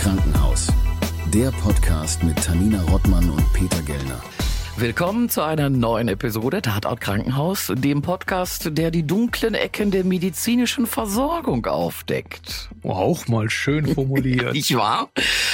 Krankenhaus. Der Podcast mit Tanina Rottmann und Peter Gellner. Willkommen zu einer neuen Episode Tatort Krankenhaus, dem Podcast, der die dunklen Ecken der medizinischen Versorgung aufdeckt. Auch mal schön formuliert. Nicht wahr?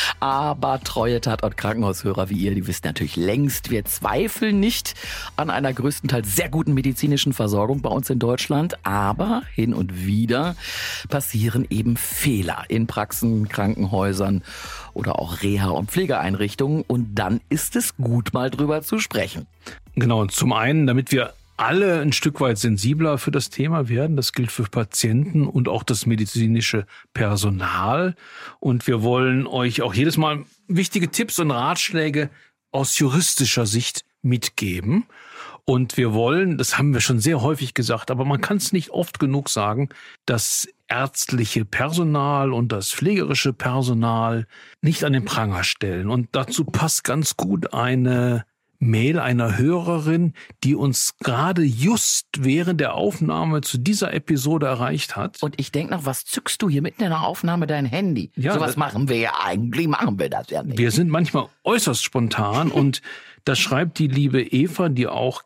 Aber treue Tatort Krankenhaushörer wie ihr, die wisst natürlich längst, wir zweifeln nicht an einer größtenteils sehr guten medizinischen Versorgung bei uns in Deutschland. Aber hin und wieder passieren eben Fehler in Praxen, Krankenhäusern oder auch Reha- und Pflegeeinrichtungen. Und dann ist es gut, mal drüber zu sprechen. Genau, und zum einen, damit wir alle ein Stück weit sensibler für das Thema werden. Das gilt für Patienten und auch das medizinische Personal. Und wir wollen euch auch jedes Mal wichtige Tipps und Ratschläge aus juristischer Sicht mitgeben. Und wir wollen, das haben wir schon sehr häufig gesagt, aber man kann es nicht oft genug sagen, das ärztliche Personal und das pflegerische Personal nicht an den Pranger stellen. Und dazu passt ganz gut eine Mail einer Hörerin, die uns gerade just während der Aufnahme zu dieser Episode erreicht hat. Und ich denke noch, was zückst du hier mitten in der Aufnahme dein Handy? Ja, sowas machen wir ja eigentlich, machen wir das ja nicht. Wir sind manchmal äußerst spontan und da schreibt die liebe Eva, die auch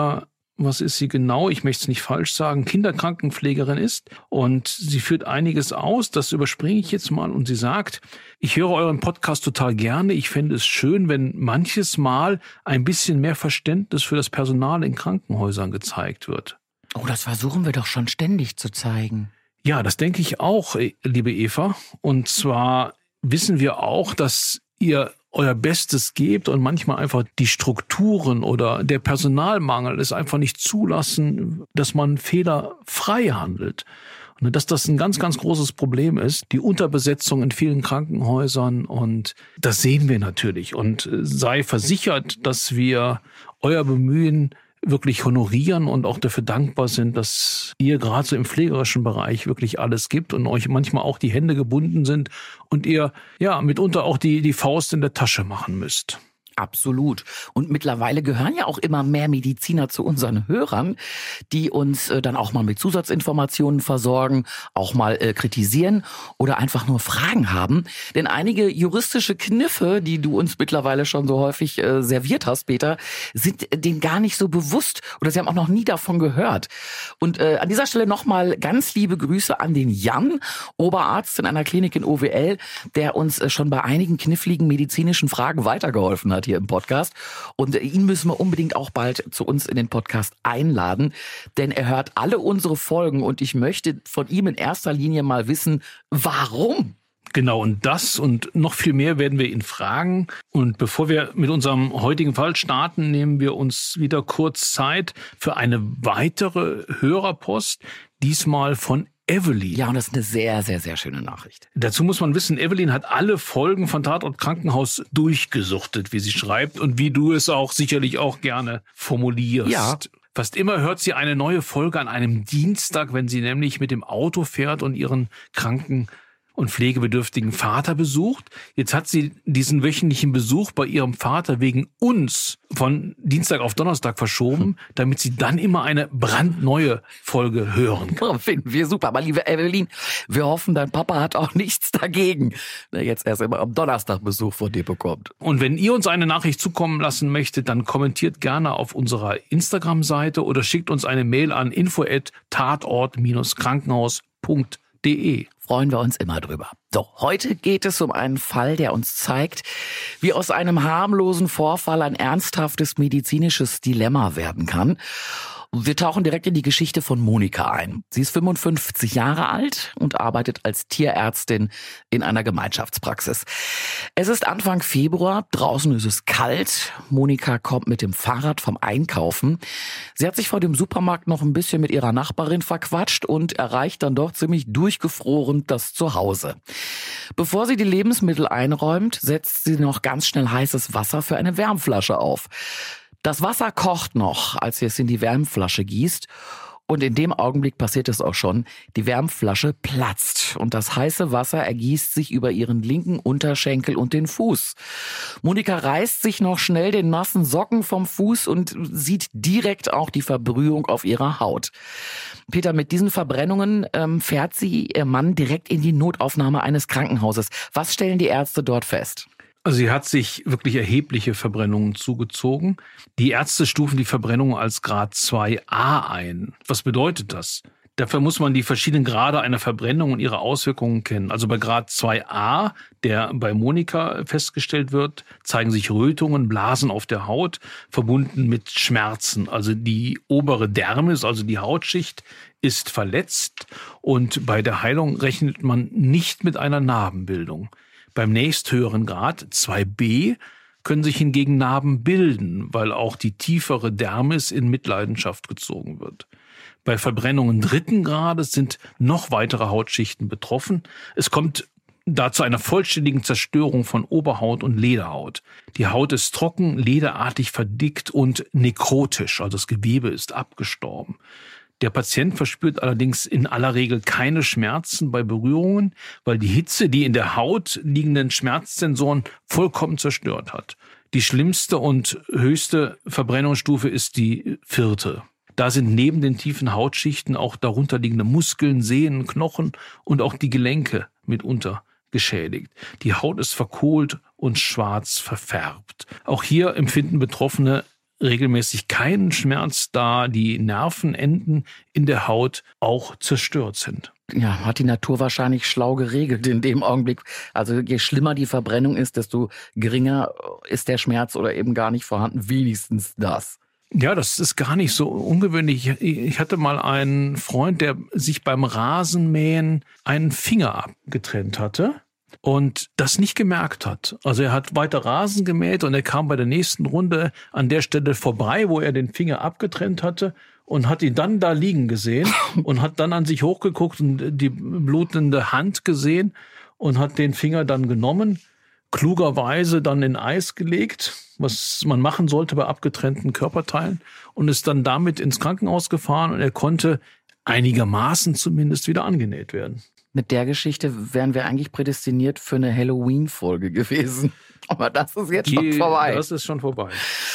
was ist sie genau? Ich möchte es nicht falsch sagen, Kinderkrankenpflegerin ist und sie führt einiges aus, das überspringe ich jetzt mal und sie sagt, ich höre euren Podcast total gerne, ich fände es schön, wenn manches Mal ein bisschen mehr Verständnis für das Personal in Krankenhäusern gezeigt wird. Oh, das versuchen wir doch schon ständig zu zeigen. Ja, das denke ich auch, liebe Eva, und zwar wissen wir auch, dass ihr euer Bestes gebt und manchmal einfach die Strukturen oder der Personalmangel es einfach nicht zulassen, dass man fehlerfrei handelt. Und dass das ein ganz, ganz großes Problem ist, die Unterbesetzung in vielen Krankenhäusern, und das sehen wir natürlich. Und sei versichert, dass wir euer Bemühen wirklich honorieren und auch dafür dankbar sind, dass ihr gerade so im pflegerischen Bereich wirklich alles gibt und euch manchmal auch die Hände gebunden sind und ihr ja mitunter auch die Faust in der Tasche machen müsst. Absolut. Und mittlerweile gehören ja auch immer mehr Mediziner zu unseren Hörern, die uns dann auch mal mit Zusatzinformationen versorgen, auch mal kritisieren oder einfach nur Fragen haben. Denn einige juristische Kniffe, die du uns mittlerweile schon so häufig serviert hast, Peter, sind denen gar nicht so bewusst oder sie haben auch noch nie davon gehört. Und an dieser Stelle nochmal ganz liebe Grüße an den Jan, Oberarzt in einer Klinik in OWL, der uns schon bei einigen kniffligen medizinischen Fragen weitergeholfen hat hier im Podcast. Und ihn müssen wir unbedingt auch bald zu uns in den Podcast einladen, denn er hört alle unsere Folgen und ich möchte von ihm in erster Linie mal wissen, warum? Genau, und das und noch viel mehr werden wir ihn fragen. Und bevor wir mit unserem heutigen Fall starten, nehmen wir uns wieder kurz Zeit für eine weitere Hörerpost, diesmal von Evelyn. Ja, und das ist eine sehr, sehr, sehr schöne Nachricht. Dazu muss man wissen, Evelyn hat alle Folgen von Tatort Krankenhaus durchgesuchtet, wie sie schreibt und wie du es auch sicherlich auch gerne formulierst. Ja. Fast immer hört sie eine neue Folge an einem Dienstag, wenn sie nämlich mit dem Auto fährt und ihren kranken und pflegebedürftigen Vater besucht. Jetzt hat sie diesen wöchentlichen Besuch bei ihrem Vater wegen uns von Dienstag auf Donnerstag verschoben, damit sie dann immer eine brandneue Folge hören kann. Finden wir super. Aber liebe Evelyn, wir hoffen, dein Papa hat auch nichts dagegen, der jetzt erst immer am Donnerstag Besuch von dir bekommt. Und wenn ihr uns eine Nachricht zukommen lassen möchtet, dann kommentiert gerne auf unserer Instagram-Seite oder schickt uns eine Mail an info@tatort-krankenhaus.de. Freuen wir uns immer drüber. So, heute geht es um einen Fall, der uns zeigt, wie aus einem harmlosen Vorfall ein ernsthaftes medizinisches Dilemma werden kann. Wir tauchen direkt in die Geschichte von Monika ein. Sie ist 55 Jahre alt und arbeitet als Tierärztin in einer Gemeinschaftspraxis. Es ist Anfang Februar, draußen ist es kalt. Monika kommt mit dem Fahrrad vom Einkaufen. Sie hat sich vor dem Supermarkt noch ein bisschen mit ihrer Nachbarin verquatscht und erreicht dann doch ziemlich durchgefroren das Zuhause. Bevor sie die Lebensmittel einräumt, setzt sie noch ganz schnell heißes Wasser für eine Wärmflasche auf. Das Wasser kocht noch, als sie es in die Wärmflasche gießt. Und in dem Augenblick passiert es auch schon. Die Wärmflasche platzt und das heiße Wasser ergießt sich über ihren linken Unterschenkel und den Fuß. Monika reißt sich noch schnell den nassen Socken vom Fuß und sieht direkt auch die Verbrühung auf ihrer Haut. Peter, mit diesen Verbrennungen fährt sie ihr Mann direkt in die Notaufnahme eines Krankenhauses. Was stellen die Ärzte dort fest? Also sie hat sich wirklich erhebliche Verbrennungen zugezogen. Die Ärzte stufen die Verbrennung als Grad 2a ein. Was bedeutet das? Dafür muss man die verschiedenen Grade einer Verbrennung und ihre Auswirkungen kennen. Also bei Grad 2a, der bei Monika festgestellt wird, zeigen sich Rötungen, Blasen auf der Haut, verbunden mit Schmerzen. Also die obere Dermis, also die Hautschicht, ist verletzt und bei der Heilung rechnet man nicht mit einer Narbenbildung. Beim nächsthöheren Grad, 2b, können sich hingegen Narben bilden, weil auch die tiefere Dermis in Mitleidenschaft gezogen wird. Bei Verbrennungen 3. Grades sind noch weitere Hautschichten betroffen. Es kommt da zu einer vollständigen Zerstörung von Oberhaut und Lederhaut. Die Haut ist trocken, lederartig verdickt und nekrotisch, also das Gewebe ist abgestorben. Der Patient verspürt allerdings in aller Regel keine Schmerzen bei Berührungen, weil die Hitze die in der Haut liegenden Schmerzsensoren vollkommen zerstört hat. Die schlimmste und höchste Verbrennungsstufe ist die 4. Da sind neben den tiefen Hautschichten auch darunterliegende Muskeln, Sehnen, Knochen und auch die Gelenke mitunter geschädigt. Die Haut ist verkohlt und schwarz verfärbt. Auch hier empfinden Betroffene regelmäßig keinen Schmerz, da die Nervenenden in der Haut auch zerstört sind. Ja, hat die Natur wahrscheinlich schlau geregelt in dem Augenblick. Also je schlimmer die Verbrennung ist, desto geringer ist der Schmerz oder eben gar nicht vorhanden. Wenigstens das. Ja, das ist gar nicht so ungewöhnlich. Ich hatte mal einen Freund, der sich beim Rasenmähen einen Finger abgetrennt hatte und das nicht gemerkt hat. Also er hat weiter Rasen gemäht und er kam bei der nächsten Runde an der Stelle vorbei, wo er den Finger abgetrennt hatte und hat ihn dann da liegen gesehen und hat dann an sich hochgeguckt und die blutende Hand gesehen und hat den Finger dann genommen, klugerweise dann in Eis gelegt, was man machen sollte bei abgetrennten Körperteilen, und ist dann damit ins Krankenhaus gefahren und er konnte einigermaßen zumindest wieder angenäht werden. Mit der Geschichte wären wir eigentlich prädestiniert für eine Halloween-Folge gewesen. Aber das ist jetzt schon vorbei. Das ist schon vorbei.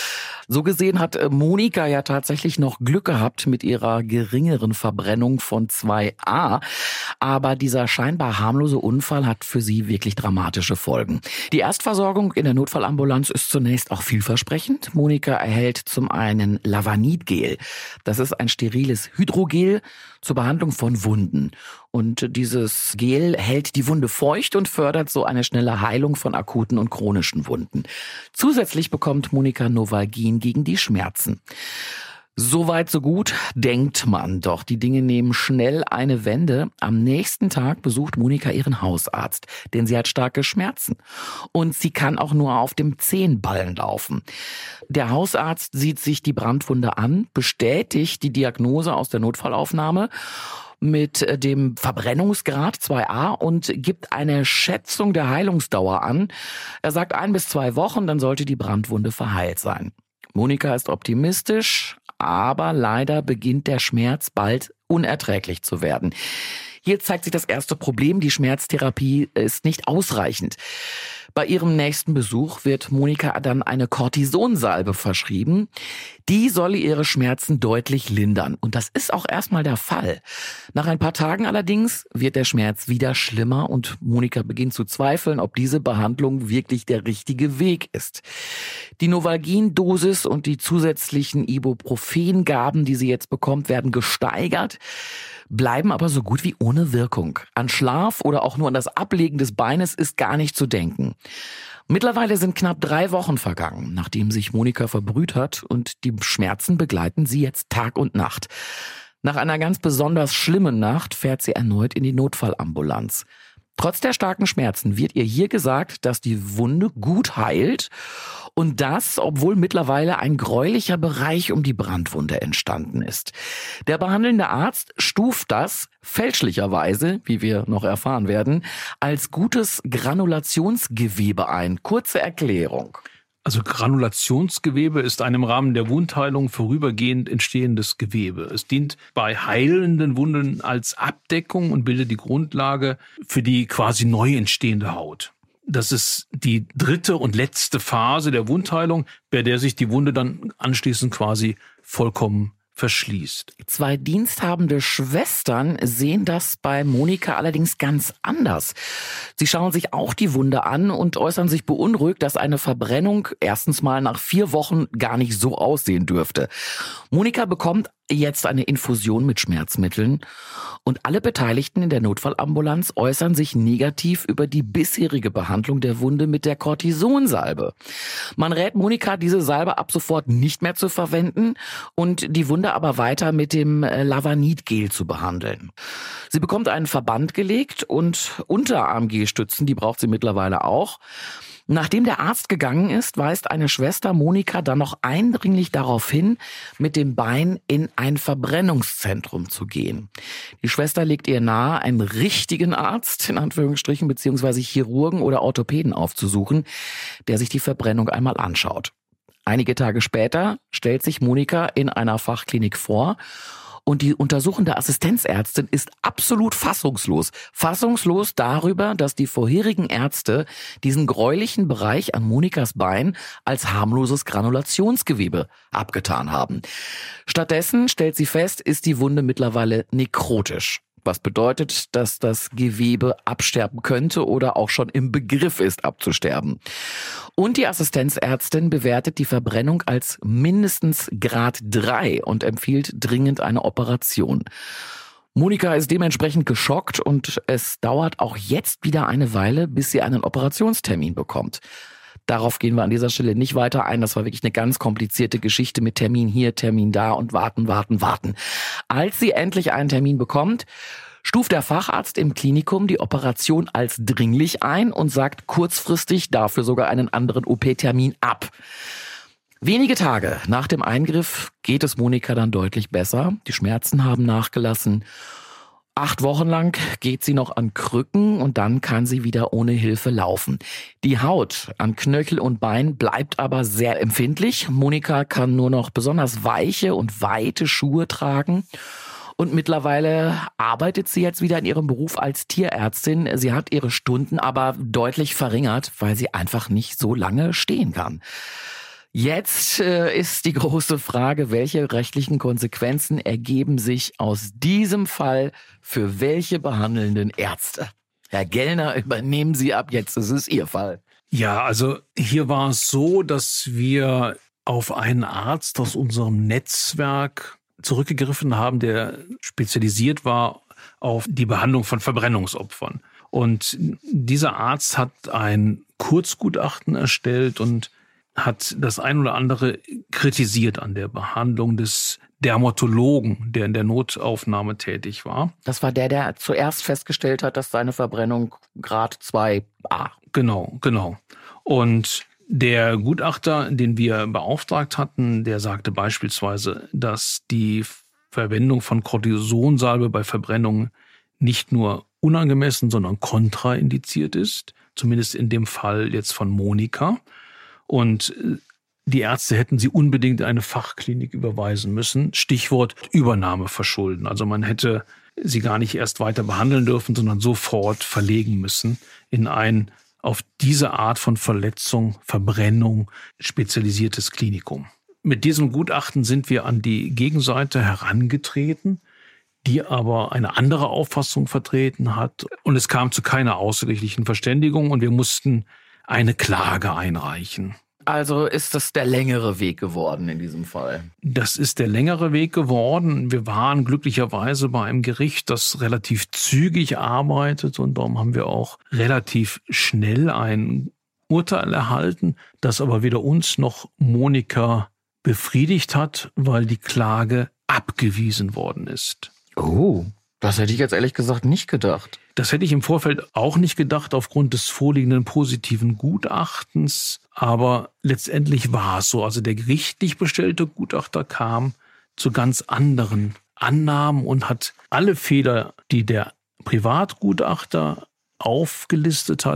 So gesehen hat Monika ja tatsächlich noch Glück gehabt mit ihrer geringeren Verbrennung von 2a. Aber dieser scheinbar harmlose Unfall hat für sie wirklich dramatische Folgen. Die Erstversorgung in der Notfallambulanz ist zunächst auch vielversprechend. Monika erhält zum einen Lavanid-Gel. Das ist ein steriles Hydrogel zur Behandlung von Wunden. Und dieses Gel hält die Wunde feucht und fördert so eine schnelle Heilung von akuten und chronischen Wunden. Zusätzlich bekommt Monika Novalgin gegen die Schmerzen. Soweit so gut, denkt man. Doch die Dinge nehmen schnell eine Wende. Am nächsten Tag besucht Monika ihren Hausarzt, denn sie hat starke Schmerzen. Und sie kann auch nur auf dem Zehenballen laufen. Der Hausarzt sieht sich die Brandwunde an, bestätigt die Diagnose aus der Notfallaufnahme mit dem Verbrennungsgrad 2a und gibt eine Schätzung der Heilungsdauer an. Er sagt 1 bis 2 Wochen, dann sollte die Brandwunde verheilt sein. Monika ist optimistisch, aber leider beginnt der Schmerz bald unerträglich zu werden. Hier zeigt sich das erste Problem, die Schmerztherapie ist nicht ausreichend. Bei ihrem nächsten Besuch wird Monika dann eine Cortisonsalbe verschrieben. Die soll ihre Schmerzen deutlich lindern. Und das ist auch erstmal der Fall. Nach ein paar Tagen allerdings wird der Schmerz wieder schlimmer und Monika beginnt zu zweifeln, ob diese Behandlung wirklich der richtige Weg ist. Die Novalgin-Dosis und die zusätzlichen Ibuprofen-Gaben, die sie jetzt bekommt, werden gesteigert, bleiben aber so gut wie ohne Wirkung. An Schlaf oder auch nur an das Ablegen des Beines ist gar nicht zu denken. Mittlerweile sind knapp 3 Wochen vergangen, nachdem sich Monika verbrüht hat und die Schmerzen begleiten sie jetzt Tag und Nacht. Nach einer ganz besonders schlimmen Nacht fährt sie erneut in die Notfallambulanz. Trotz der starken Schmerzen wird ihr hier gesagt, dass die Wunde gut heilt und das, obwohl mittlerweile ein gräulicher Bereich um die Brandwunde entstanden ist. Der behandelnde Arzt stuft das fälschlicherweise, wie wir noch erfahren werden, als gutes Granulationsgewebe ein. Kurze Erklärung. Also Granulationsgewebe ist ein im Rahmen der Wundheilung vorübergehend entstehendes Gewebe. Es dient bei heilenden Wunden als Abdeckung und bildet die Grundlage für die quasi neu entstehende Haut. Das ist die dritte und letzte Phase der Wundheilung, bei der sich die Wunde dann anschließend quasi vollkommen verschließt. 2 diensthabende Schwestern sehen das bei Monika allerdings ganz anders. Sie schauen sich auch die Wunde an und äußern sich beunruhigt, dass eine Verbrennung erstens mal nach 4 Wochen gar nicht so aussehen dürfte. Monika bekommt jetzt eine Infusion mit Schmerzmitteln und alle Beteiligten in der Notfallambulanz äußern sich negativ über die bisherige Behandlung der Wunde mit der Cortisonsalbe. Man rät Monika, diese Salbe ab sofort nicht mehr zu verwenden und die Wunde aber weiter mit dem Lavanid-Gel zu behandeln. Sie bekommt einen Verband gelegt und Unterarm-G-Stützen, die braucht sie mittlerweile auch. Nachdem der Arzt gegangen ist, weist eine Schwester Monika dann noch eindringlich darauf hin, mit dem Bein in ein Verbrennungszentrum zu gehen. Die Schwester legt ihr nahe, einen richtigen Arzt, in Anführungsstrichen, beziehungsweise Chirurgen oder Orthopäden aufzusuchen, der sich die Verbrennung einmal anschaut. Einige Tage später stellt sich Monika in einer Fachklinik vor und die untersuchende Assistenzärztin ist absolut fassungslos. Fassungslos darüber, dass die vorherigen Ärzte diesen gräulichen Bereich an Monikas Bein als harmloses Granulationsgewebe abgetan haben. Stattdessen, stellt sie fest, ist die Wunde mittlerweile nekrotisch. Was bedeutet, dass das Gewebe absterben könnte oder auch schon im Begriff ist, abzusterben. Und die Assistenzärztin bewertet die Verbrennung als mindestens Grad 3 und empfiehlt dringend eine Operation. Monika ist dementsprechend geschockt und es dauert auch jetzt wieder eine Weile, bis sie einen Operationstermin bekommt. Darauf gehen wir an dieser Stelle nicht weiter ein. Das war wirklich eine ganz komplizierte Geschichte mit Termin hier, Termin da und warten. Als sie endlich einen Termin bekommt, stuft der Facharzt im Klinikum die Operation als dringlich ein und sagt kurzfristig dafür sogar einen anderen OP-Termin ab. Wenige Tage nach dem Eingriff geht es Monika dann deutlich besser. Die Schmerzen haben nachgelassen. 8 Wochen lang geht sie noch an Krücken und dann kann sie wieder ohne Hilfe laufen. Die Haut an Knöchel und Bein bleibt aber sehr empfindlich. Monika kann nur noch besonders weiche und weite Schuhe tragen. Und mittlerweile arbeitet sie jetzt wieder in ihrem Beruf als Tierärztin. Sie hat ihre Stunden aber deutlich verringert, weil sie einfach nicht so lange stehen kann. Jetzt ist die große Frage, welche rechtlichen Konsequenzen ergeben sich aus diesem Fall für welche behandelnden Ärzte? Herr Gellner, übernehmen Sie ab jetzt, es ist Ihr Fall. Ja, also hier war es so, dass wir auf einen Arzt aus unserem Netzwerk zurückgegriffen haben, der spezialisiert war auf die Behandlung von Verbrennungsopfern. Und dieser Arzt hat ein Kurzgutachten erstellt und hat das ein oder andere kritisiert an der Behandlung des Dermatologen, der in der Notaufnahme tätig war. Das war der zuerst festgestellt hat, dass seine Verbrennung Grad 2a. Genau. Und der Gutachter, den wir beauftragt hatten, der sagte beispielsweise, dass die Verwendung von Cortisonsalbe bei Verbrennungen nicht nur unangemessen, sondern kontraindiziert ist. Zumindest in dem Fall jetzt von Monika. Und die Ärzte hätten sie unbedingt in eine Fachklinik überweisen müssen. Stichwort Übernahmeverschulden. Also man hätte sie gar nicht erst weiter behandeln dürfen, sondern sofort verlegen müssen in ein auf diese Art von Verletzung, Verbrennung spezialisiertes Klinikum. Mit diesem Gutachten sind wir an die Gegenseite herangetreten, die aber eine andere Auffassung vertreten hat. Und es kam zu keiner außergerichtlichen Verständigung und wir mussten eine Klage einreichen. Also ist das der längere Weg geworden in diesem Fall? Das ist der längere Weg geworden. Wir waren glücklicherweise bei einem Gericht, das relativ zügig arbeitet und darum haben wir auch relativ schnell ein Urteil erhalten, das aber weder uns noch Monika befriedigt hat, weil die Klage abgewiesen worden ist. Oh, das hätte ich jetzt ehrlich gesagt nicht gedacht. Das hätte ich im Vorfeld auch nicht gedacht aufgrund des vorliegenden positiven Gutachtens. Aber letztendlich war es so. Also der gerichtlich bestellte Gutachter kam zu ganz anderen Annahmen und hat alle Fehler, die der Privatgutachter aufgelistet hat,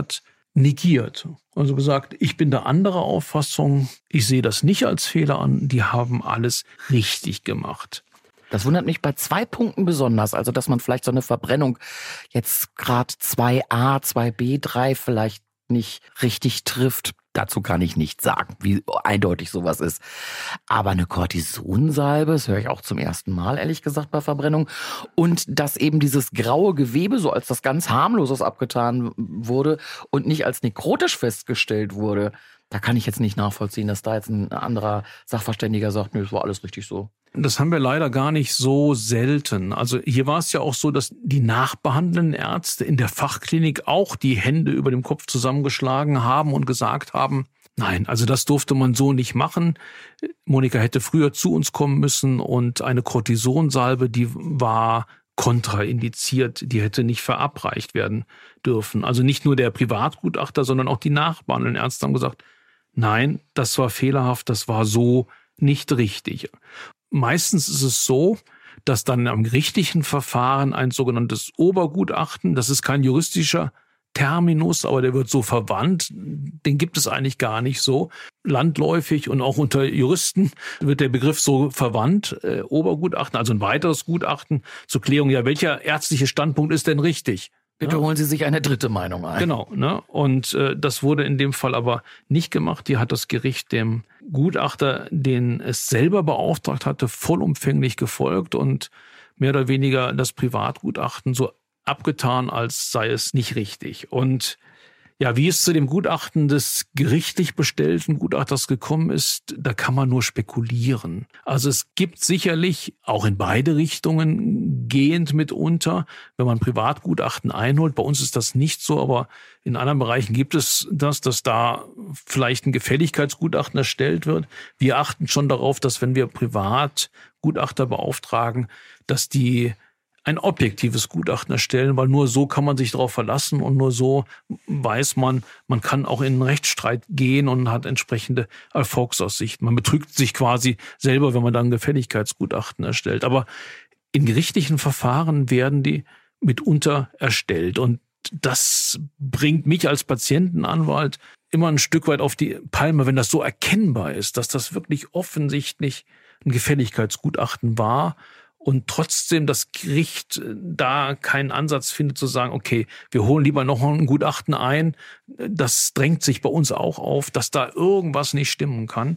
negiert. Also gesagt, ich bin der anderer Auffassung, ich sehe das nicht als Fehler an, die haben alles richtig gemacht. Das wundert mich bei 2 Punkten besonders, also dass man vielleicht so eine Verbrennung jetzt gerade 2a, 2b, 3 vielleicht nicht richtig trifft. Dazu kann ich nicht sagen, wie eindeutig sowas ist. Aber eine Cortisonsalbe, das höre ich auch zum ersten Mal, ehrlich gesagt, bei Verbrennung. Und dass eben dieses graue Gewebe so als das ganz harmloses abgetan wurde und nicht als nekrotisch festgestellt wurde, da kann ich jetzt nicht nachvollziehen, dass da jetzt ein anderer Sachverständiger sagt, nö, das war alles richtig so. Das haben wir leider gar nicht so selten. Also hier war es ja auch so, dass die nachbehandelnden Ärzte in der Fachklinik auch die Hände über dem Kopf zusammengeschlagen haben und gesagt haben, nein, also das durfte man so nicht machen. Monika hätte früher zu uns kommen müssen und eine Cortisonsalbe, die war kontraindiziert, die hätte nicht verabreicht werden dürfen. Also nicht nur der Privatgutachter, sondern auch die nachbehandelnden Ärzte haben gesagt, nein, das war fehlerhaft, das war so nicht richtig. Meistens ist es so, dass dann am gerichtlichen Verfahren ein sogenanntes Obergutachten, das ist kein juristischer Terminus, aber der wird so verwandt, den gibt es eigentlich gar nicht so. Landläufig und auch unter Juristen wird der Begriff so verwandt, Obergutachten, also ein weiteres Gutachten zur Klärung, ja, welcher ärztliche Standpunkt ist denn richtig? Bitte holen Sie sich eine dritte Meinung ein. Genau, ne? Und das wurde in dem Fall aber nicht gemacht. Die hat das Gericht dem Gutachter, den es selber beauftragt hatte, vollumfänglich gefolgt und mehr oder weniger das Privatgutachten so abgetan, als sei es nicht richtig. Und ja, wie es zu dem Gutachten des gerichtlich bestellten Gutachters gekommen ist, da kann man nur spekulieren. Also es gibt sicherlich auch in beide Richtungen gehend mitunter, wenn man Privatgutachten einholt. Bei uns ist das nicht so, aber in anderen Bereichen gibt es das, dass da vielleicht ein Gefälligkeitsgutachten erstellt wird. Wir achten schon darauf, dass wenn wir Privatgutachter beauftragen, dass die ein objektives Gutachten erstellen, weil nur so kann man sich darauf verlassen und nur so weiß man, man kann auch in einen Rechtsstreit gehen und hat entsprechende Erfolgsaussichten. Man betrügt sich quasi selber, wenn man dann ein Gefälligkeitsgutachten erstellt. Aber in gerichtlichen Verfahren werden die mitunter erstellt und das bringt mich als Patientenanwalt immer ein Stück weit auf die Palme, wenn das so erkennbar ist, dass das wirklich offensichtlich ein Gefälligkeitsgutachten war. Und trotzdem das Gericht da keinen Ansatz findet zu sagen, okay, wir holen lieber noch ein Gutachten ein. Das drängt sich bei uns auch auf, dass da irgendwas nicht stimmen kann.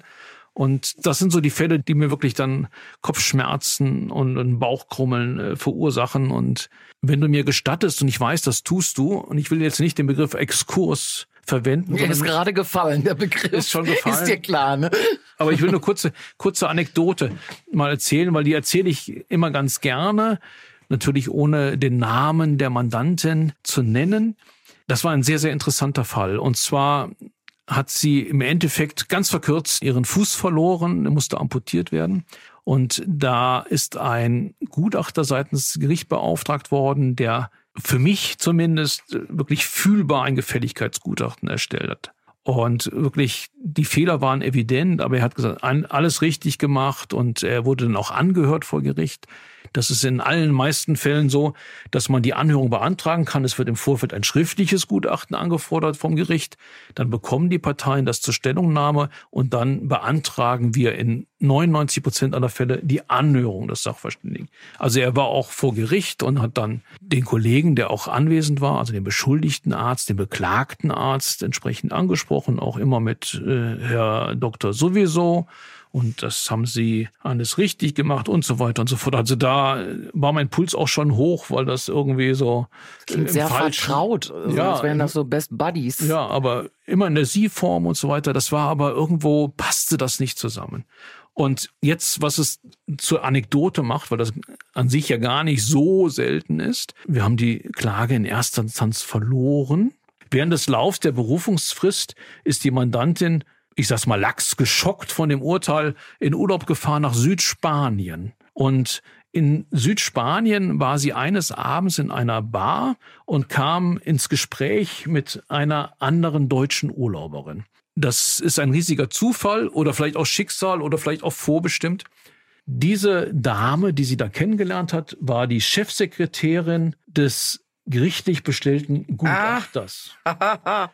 Und das sind so die Fälle, die mir wirklich dann Kopfschmerzen und Bauchkrummeln verursachen. Und wenn du mir gestattest, und ich weiß, das tust du, und ich will jetzt nicht den Begriff Exkurs verwenden. Mir ist gerade gefallen, der Begriff. Ist schon gefallen. Ist dir klar, ne? Aber ich will eine kurze Anekdote mal erzählen, weil die erzähle ich immer ganz gerne. Natürlich ohne den Namen der Mandantin zu nennen. Das war ein sehr, sehr interessanter Fall. Und zwar hat sie im Endeffekt ganz verkürzt ihren Fuß verloren, der musste amputiert werden. Und da ist ein Gutachter seitens Gericht beauftragt worden, der für mich zumindest wirklich fühlbar ein Gefälligkeitsgutachten erstellt hat. Und wirklich, die Fehler waren evident, aber er hat gesagt, alles richtig gemacht und er wurde dann auch angehört vor Gericht. Das ist in allen meisten Fällen so, dass man die Anhörung beantragen kann. Es wird im Vorfeld ein schriftliches Gutachten angefordert vom Gericht. Dann bekommen die Parteien das zur Stellungnahme und dann beantragen wir in 99% aller Fälle die Anhörung des Sachverständigen. Also er war auch vor Gericht und hat dann den Kollegen, der auch anwesend war, also den beschuldigten Arzt, den beklagten Arzt entsprechend angesprochen, auch immer mit Herr Doktor sowieso. Und das haben sie alles richtig gemacht und so weiter und so fort. Also da war mein Puls auch schon hoch, weil das irgendwie so klingt sehr vertraut, also als wären das so Best Buddies. Ja, aber immer in der Sie-Form und so weiter. Das war aber irgendwo, passte das nicht zusammen. Und jetzt, was es zur Anekdote macht, weil das an sich ja gar nicht so selten ist. Wir haben die Klage in erster Instanz verloren. Während des Laufs der Berufungsfrist ist die Mandantin, ich sag's mal, lax geschockt von dem Urteil, in Urlaub gefahren nach Südspanien. Und in Südspanien war sie eines Abends in einer Bar und kam ins Gespräch mit einer anderen deutschen Urlauberin. Das ist ein riesiger Zufall oder vielleicht auch Schicksal oder vielleicht auch vorbestimmt. Diese Dame, die sie da kennengelernt hat, war die Chefsekretärin des gerichtlich bestellten Gutachters.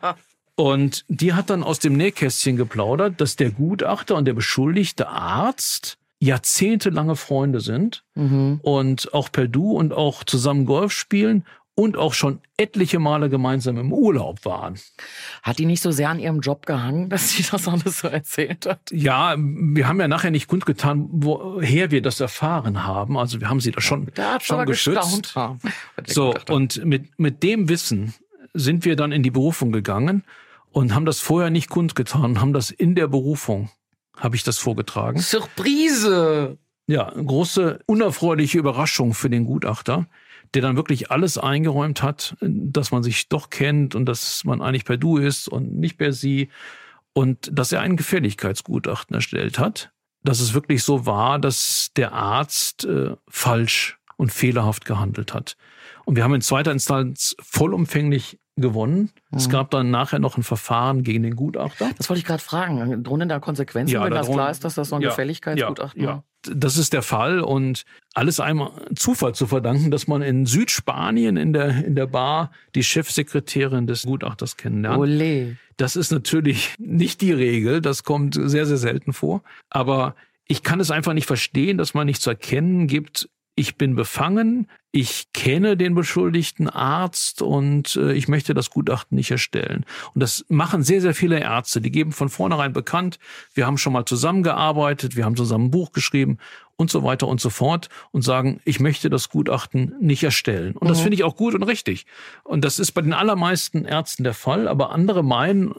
Und die hat dann aus dem Nähkästchen geplaudert, dass der Gutachter und der beschuldigte Arzt jahrzehntelange Freunde sind und auch per Du und auch zusammen Golf spielen und auch schon etliche Male gemeinsam im Urlaub waren. Hat die nicht so sehr an ihrem Job gehangen, dass sie das alles so erzählt hat? Ja, wir haben ja nachher nicht kundgetan, woher wir das erfahren haben. Also wir haben sie da schon geschützt. So, und mit dem Wissen sind wir dann in die Berufung gegangen und haben das vorher nicht kundgetan, haben das in der Berufung, habe ich das vorgetragen. Surprise! Ja, große, unerfreuliche Überraschung für den Gutachter, der dann wirklich alles eingeräumt hat, dass man sich doch kennt und dass man eigentlich per Du ist und nicht per Sie und dass er ein Gefährlichkeitsgutachten erstellt hat, dass es wirklich so war, dass der Arzt falsch und fehlerhaft gehandelt hat. Und wir haben in zweiter Instanz vollumfänglich gewonnen. Es gab dann nachher noch ein Verfahren gegen den Gutachter. Das wollte ich gerade fragen. Drohen da Konsequenzen, wenn das klar ist, dass das so ein Gefälligkeitsgutachten ja. Das ist der Fall und alles einem Zufall zu verdanken, dass man in Südspanien in der Bar die Chefsekretärin des Gutachters kennenlernt. Olé. Das ist natürlich nicht die Regel, das kommt sehr, sehr selten vor. Aber ich kann es einfach nicht verstehen, dass man nicht zu erkennen gibt, ich bin befangen, ich kenne den beschuldigten Arzt und ich möchte das Gutachten nicht erstellen. Und das machen sehr, sehr viele Ärzte. Die geben von vornherein bekannt, wir haben schon mal zusammengearbeitet, wir haben zusammen ein Buch geschrieben und so weiter und so fort und sagen, ich möchte das Gutachten nicht erstellen. Und das finde ich auch gut und richtig. Und das ist bei den allermeisten Ärzten der Fall, aber andere meinen,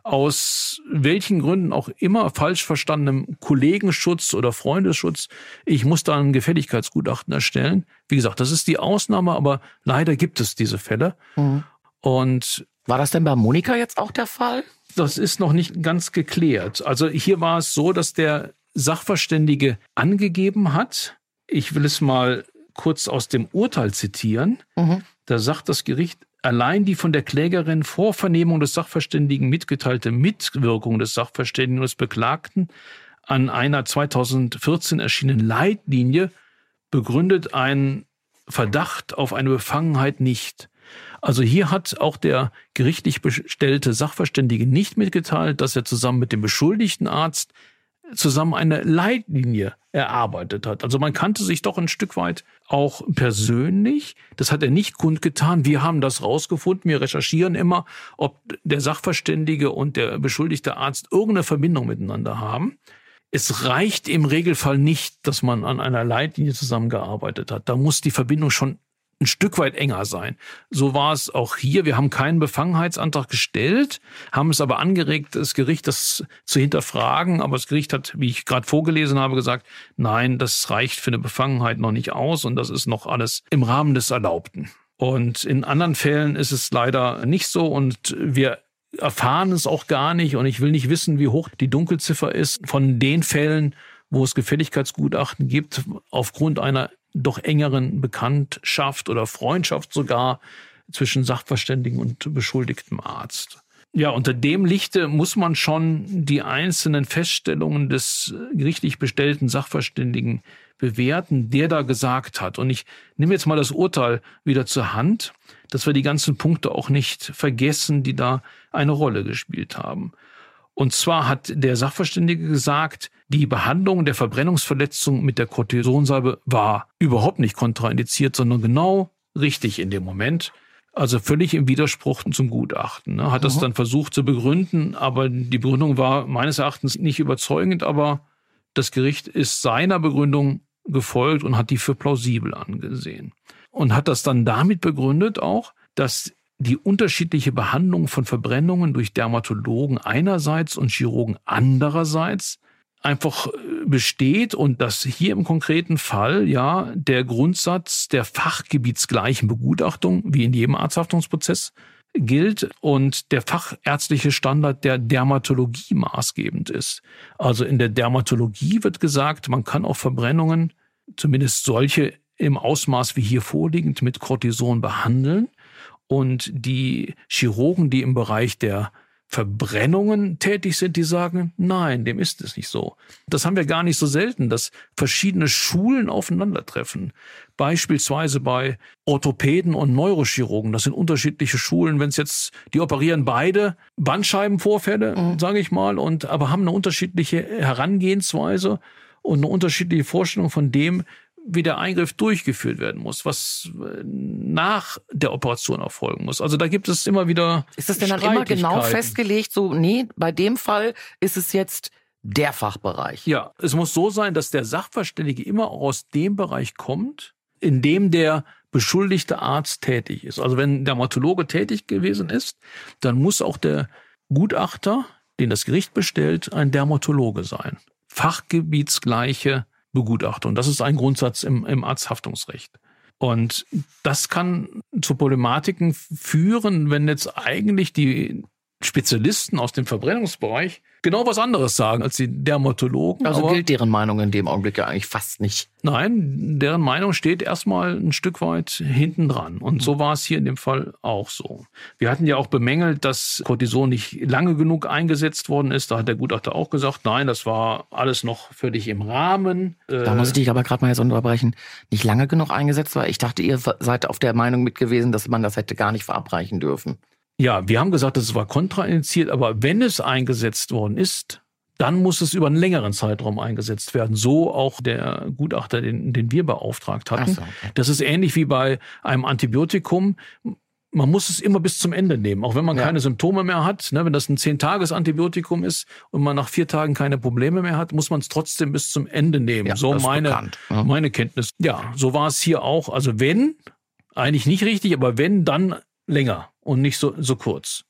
aus welchen Gründen auch immer, falsch verstandenem Kollegenschutz oder Freundesschutz, ich muss da ein Gefälligkeitsgutachten erstellen. Wie gesagt, das ist die Ausnahme, aber leider gibt es diese Fälle. Und war das denn bei Monika jetzt auch der Fall? Das ist noch nicht ganz geklärt. Also hier war es so, dass der Sachverständige angegeben hat, ich will es mal kurz aus dem Urteil zitieren, da sagt das Gericht, allein die von der Klägerin vor Vernehmung des Sachverständigen mitgeteilte Mitwirkung des Sachverständigen und des Beklagten an einer 2014 erschienenen Leitlinie begründet einen Verdacht auf eine Befangenheit nicht. Also hier hat auch der gerichtlich bestellte Sachverständige nicht mitgeteilt, dass er zusammen mit dem beschuldigten Arzt zusammen eine Leitlinie erarbeitet hat. Also man kannte sich doch ein Stück weit auch persönlich. Das hat er nicht kundgetan. Wir haben das rausgefunden. Wir recherchieren immer, ob der Sachverständige und der beschuldigte Arzt irgendeine Verbindung miteinander haben. Es reicht im Regelfall nicht, dass man an einer Leitlinie zusammengearbeitet hat. Da muss die Verbindung schon ein Stück weit enger sein. So war es auch hier. Wir haben keinen Befangenheitsantrag gestellt, haben es aber angeregt, das Gericht das zu hinterfragen. Aber das Gericht hat, wie ich gerade vorgelesen habe, gesagt, nein, das reicht für eine Befangenheit noch nicht aus und das ist noch alles im Rahmen des Erlaubten. Und in anderen Fällen ist es leider nicht so und wir erfahren es auch gar nicht und ich will nicht wissen, wie hoch die Dunkelziffer ist von den Fällen, wo es Gefälligkeitsgutachten gibt, aufgrund einer doch engeren Bekanntschaft oder Freundschaft sogar zwischen Sachverständigen und beschuldigtem Arzt. Ja, unter dem Lichte muss man schon die einzelnen Feststellungen des gerichtlich bestellten Sachverständigen bewerten, der da gesagt hat. Und ich nehme jetzt mal das Urteil wieder zur Hand, dass wir die ganzen Punkte auch nicht vergessen, die da eine Rolle gespielt haben. Und zwar hat der Sachverständige gesagt, die Behandlung der Verbrennungsverletzung mit der Cortisonsalbe war überhaupt nicht kontraindiziert, sondern genau richtig in dem Moment. Also völlig im Widerspruch zum Gutachten. Hat das dann versucht zu begründen, aber die Begründung war meines Erachtens nicht überzeugend, aber das Gericht ist seiner Begründung gefolgt und hat die für plausibel angesehen. Und hat das dann damit begründet auch, dass die unterschiedliche Behandlung von Verbrennungen durch Dermatologen einerseits und Chirurgen andererseits einfach besteht und dass hier im konkreten Fall ja der Grundsatz der fachgebietsgleichen Begutachtung wie in jedem Arzthaftungsprozess gilt und der fachärztliche Standard der Dermatologie maßgebend ist. Also in der Dermatologie wird gesagt, man kann auch Verbrennungen, zumindest solche im Ausmaß wie hier vorliegend, mit Cortison behandeln. Und die Chirurgen, die im Bereich der Verbrennungen tätig sind, die sagen, nein, dem ist es nicht so. Das haben wir gar nicht so selten, dass verschiedene Schulen aufeinandertreffen. Beispielsweise bei Orthopäden und Neurochirurgen. Das sind unterschiedliche Schulen. Wenn es jetzt, die operieren beide Bandscheibenvorfälle, sage ich mal, aber haben eine unterschiedliche Herangehensweise und eine unterschiedliche Vorstellung von dem, wie der Eingriff durchgeführt werden muss, was nach der Operation erfolgen muss. Also da gibt es immer wieder Ist das denn dann immer genau festgelegt, so, nee, bei dem Fall ist es jetzt der Fachbereich? Ja, es muss so sein, dass der Sachverständige immer aus dem Bereich kommt, in dem der beschuldigte Arzt tätig ist. Also wenn der Dermatologe tätig gewesen ist, dann muss auch der Gutachter, den das Gericht bestellt, ein Dermatologe sein. Fachgebietsgleiche Begutachtung. Das ist ein Grundsatz im Arzthaftungsrecht. Und das kann zu Problematiken führen, wenn jetzt eigentlich die Spezialisten aus dem Verbrennungsbereich genau was anderes sagen als die Dermatologen. Also gilt deren Meinung in dem Augenblick ja eigentlich fast nicht. Nein, deren Meinung steht erstmal ein Stück weit hinten dran. Und so war es hier in dem Fall auch so. Wir hatten ja auch bemängelt, dass Cortison nicht lange genug eingesetzt worden ist. Da hat der Gutachter auch gesagt, nein, das war alles noch völlig im Rahmen. Da muss ich dich aber gerade mal jetzt unterbrechen. Nicht lange genug eingesetzt war. Ich dachte, ihr seid auf der Meinung mit gewesen, dass man das hätte gar nicht verabreichen dürfen. Ja, wir haben gesagt, das war kontraindiziert, aber wenn es eingesetzt worden ist, dann muss es über einen längeren Zeitraum eingesetzt werden. So auch der Gutachter, den wir beauftragt hatten. Ach so, okay. Das ist ähnlich wie bei einem Antibiotikum. Man muss es immer bis zum Ende nehmen, auch wenn man keine Symptome mehr hat. Wenn das ein 10-Tages-Antibiotikum ist und man nach 4 Tagen keine Probleme mehr hat, muss man es trotzdem bis zum Ende nehmen. Ja, so das ist meine Kenntnis. Ja, so war es hier auch. Also wenn, eigentlich nicht richtig, aber wenn, dann länger und nicht so kurz.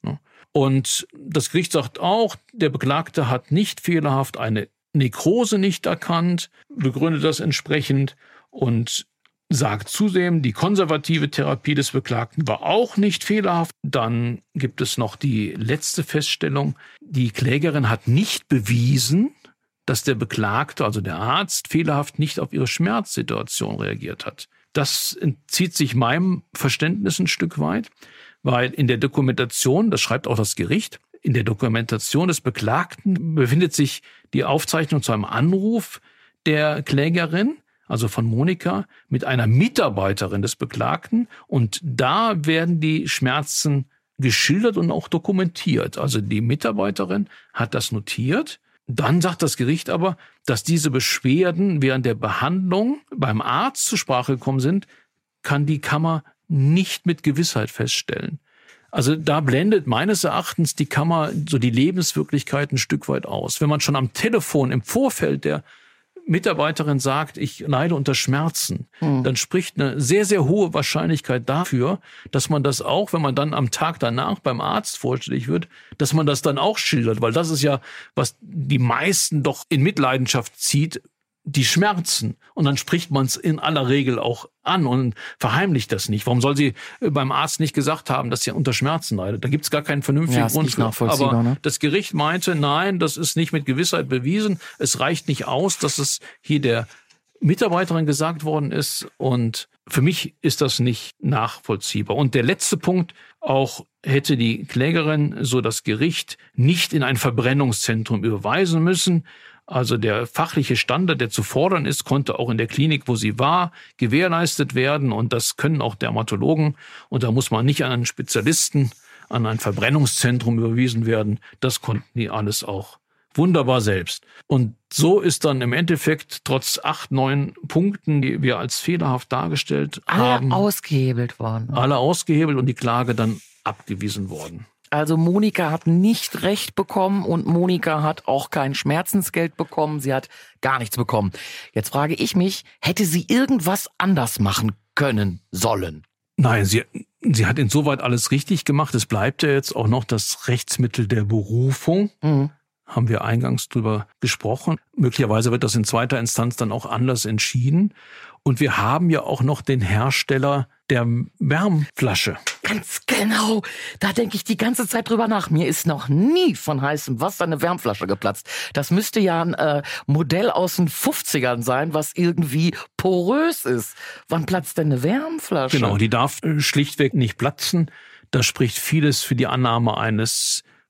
Und das Gericht sagt auch, der Beklagte hat nicht fehlerhaft eine Nekrose nicht erkannt, begründet das entsprechend und sagt zudem, die konservative Therapie des Beklagten war auch nicht fehlerhaft. Dann gibt es noch die letzte Feststellung. Die Klägerin hat nicht bewiesen, dass der Beklagte, also der Arzt, fehlerhaft nicht auf ihre Schmerzsituation reagiert hat. Das entzieht sich meinem Verständnis ein Stück weit, weil in der Dokumentation, das schreibt auch das Gericht, in der Dokumentation des Beklagten befindet sich die Aufzeichnung zu einem Anruf der Klägerin, also von Monika, mit einer Mitarbeiterin des Beklagten. Und da werden die Schmerzen geschildert und auch dokumentiert. Also die Mitarbeiterin hat das notiert. Dann sagt das Gericht aber, dass diese Beschwerden während der Behandlung beim Arzt zur Sprache gekommen sind, kann die Kammer nicht mit Gewissheit feststellen. Also da blendet meines Erachtens die Kammer so die Lebenswirklichkeit ein Stück weit aus. Wenn man schon am Telefon im Vorfeld der Mitarbeiterin sagt, ich leide unter Schmerzen, dann spricht eine sehr, sehr hohe Wahrscheinlichkeit dafür, dass man das auch, wenn man dann am Tag danach beim Arzt vorstellig wird, dass man das dann auch schildert, weil das ist ja, was die meisten doch in Mitleidenschaft zieht, die Schmerzen. Und dann spricht man es in aller Regel auch an und verheimlicht das nicht. Warum soll sie beim Arzt nicht gesagt haben, dass sie unter Schmerzen leidet? Da gibt es gar keinen vernünftigen Grund für. Aber das Gericht meinte, nein, das ist nicht mit Gewissheit bewiesen. Es reicht nicht aus, dass es hier der Mitarbeiterin gesagt worden ist. Und für mich ist das nicht nachvollziehbar. Und der letzte Punkt, auch hätte die Klägerin, so das Gericht, nicht in ein Verbrennungszentrum überweisen müssen. Also der fachliche Standard, der zu fordern ist, konnte auch in der Klinik, wo sie war, gewährleistet werden. Und das können auch Dermatologen. Und da muss man nicht an einen Spezialisten, an ein Verbrennungszentrum überwiesen werden. Das konnten die alles auch wunderbar selbst. Und so ist dann im Endeffekt trotz 8, 9 Punkten, die wir als fehlerhaft dargestellt haben, alle ausgehebelt worden. Alle ausgehebelt und die Klage dann abgewiesen worden. Also Monika hat nicht Recht bekommen und Monika hat auch kein Schmerzensgeld bekommen. Sie hat gar nichts bekommen. Jetzt frage ich mich, hätte sie irgendwas anders machen können, sollen? Nein, sie hat insoweit alles richtig gemacht. Es bleibt ja jetzt auch noch das Rechtsmittel der Berufung. Haben wir eingangs drüber gesprochen. Möglicherweise wird das in zweiter Instanz dann auch anders entschieden. Und wir haben ja auch noch den Hersteller der Wärmflasche. Ganz genau. Da denke ich die ganze Zeit drüber nach. Mir ist noch nie von heißem Wasser eine Wärmflasche geplatzt. Das müsste ja ein Modell aus den 50ern sein, was irgendwie porös ist. Wann platzt denn eine Wärmflasche? Genau, die darf schlichtweg nicht platzen. Da spricht vieles für die Annahme eines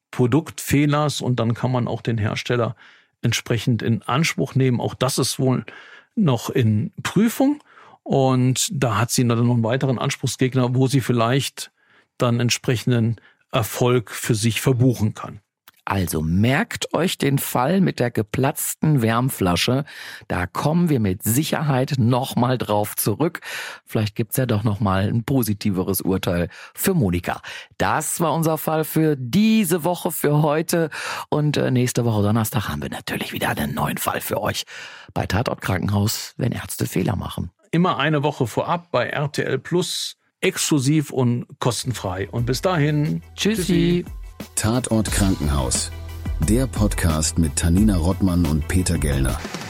Produktfehlers und dann kann man auch den Hersteller entsprechend in Anspruch nehmen. Auch das ist wohl noch in Prüfung und da hat sie dann noch einen weiteren Anspruchsgegner, wo sie vielleicht dann entsprechenden Erfolg für sich verbuchen kann. Also merkt euch den Fall mit der geplatzten Wärmflasche. Da kommen wir mit Sicherheit nochmal drauf zurück. Vielleicht gibt's ja doch nochmal ein positiveres Urteil für Monika. Das war unser Fall für diese Woche, für heute. Und nächste Woche Donnerstag haben wir natürlich wieder einen neuen Fall für euch. Bei Tatort Krankenhaus, wenn Ärzte Fehler machen. Immer eine Woche vorab bei RTL Plus, exklusiv und kostenfrei. Und bis dahin, Tschüssi. Tatort Krankenhaus. Der Podcast mit Tanina Rottmann und Peter Gellner.